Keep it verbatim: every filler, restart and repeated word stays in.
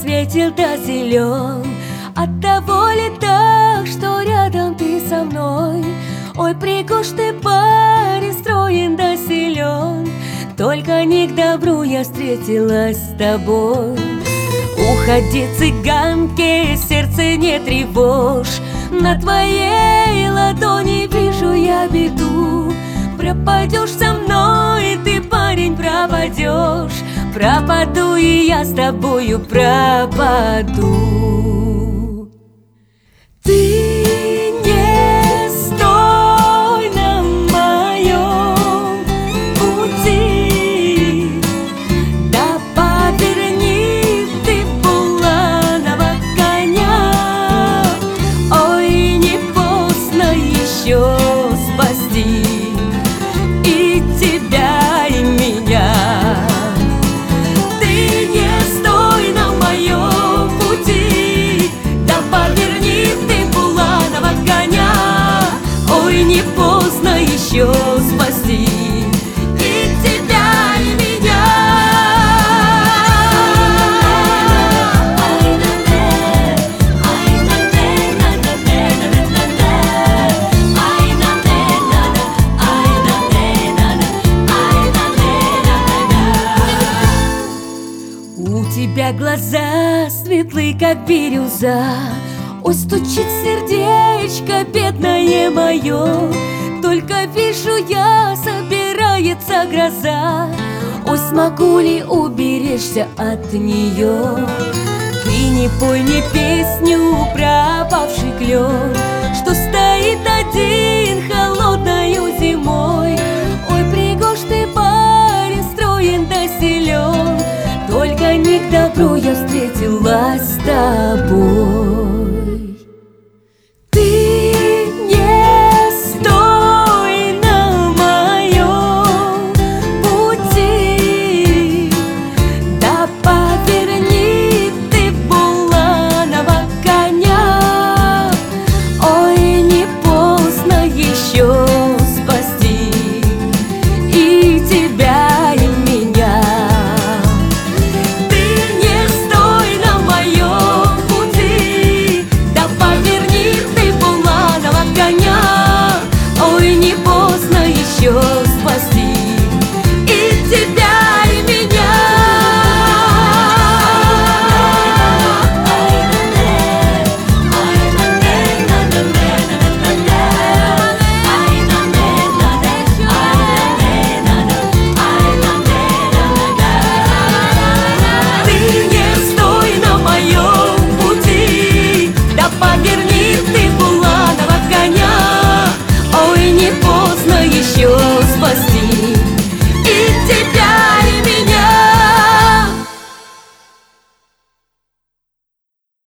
светил да силен. Оттого ли так, что рядом ты со мной? Ой, пригож ты, парень, строен да силен. Только не к добру я встретилась с тобой. Уходи, цыганки, сердце не тревожь. На твоей ладони вижу я беду. Пропадешь со мной, ты, парень, пропадешь. Пропаду и я с тобою пропаду. Ты не стой на моем пути, да поверни ты буланого коня. Ой, не поздно еще спасти и тебя, и меня. Ты не стой на моем пути, да поверни ты буланого коня. Ой, не поздно еще спасти и тебя, и меня. У тебя глаза светлы, как бирюза. Ой, стучит сердечко, бедное мое. Только вижу я, собирается гроза. Ой, смогу ли уберечься от нее? Ты не пой мне песню про опавший клен, что стоит один холодною зимой. Ой, пригож ты, парень, строен да силен. Только не к добру я встретилась с тобой.